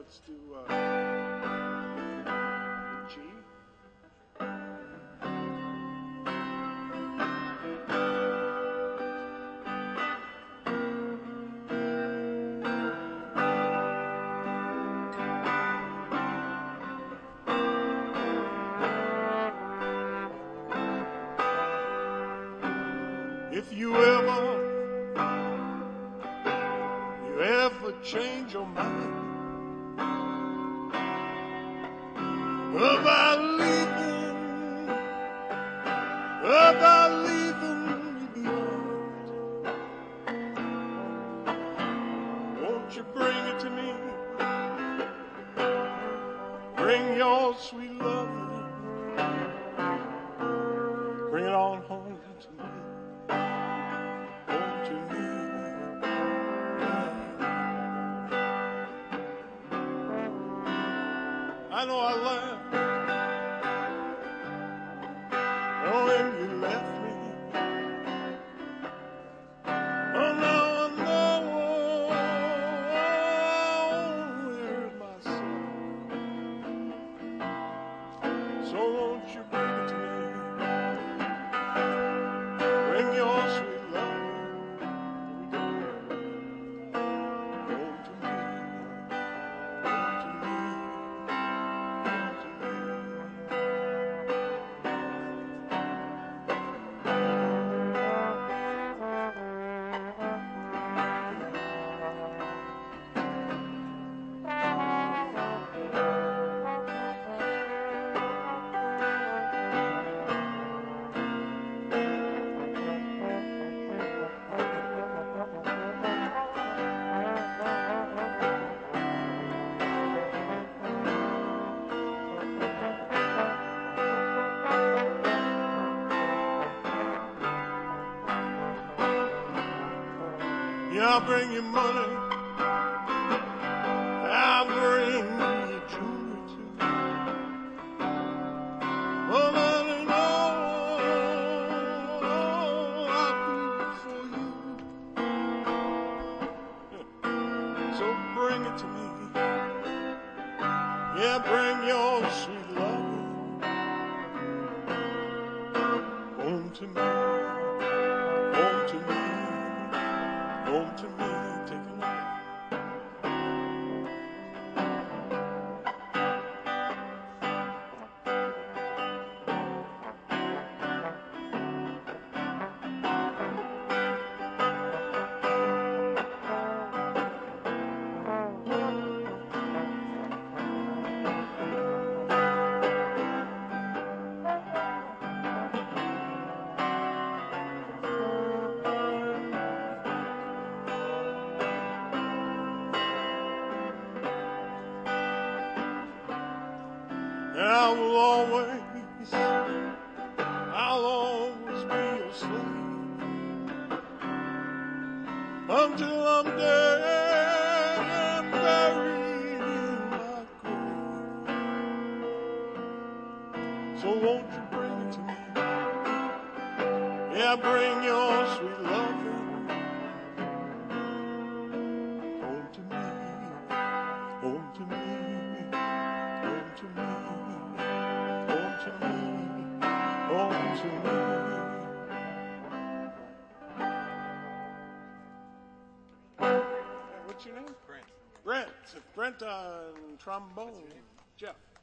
let's do G. If you ever change your mind about leaving me behind, won't you bring it to me? Bring your sweet love, bring it on home to me. I know I laughed when you left me. Oh, now I know where's my soul. So won't you bring it to me? Bring your sweet love. Home to me. Home to me. Yeah, I'll bring you money, I'll bring you jewelry too. Oh, money, no, I'll do for you. So bring it to me. Yeah, bring your sweet love home to me, home to me. Home to me, take a look. And I'll always be your slave until I'm dead and buried in my grave. So won't you bring it to me? Yeah, bring your sweet loving home to me, home to me, home to me. Home to me, home to me. What's your name? Brent. Brent on trombone. Jeff.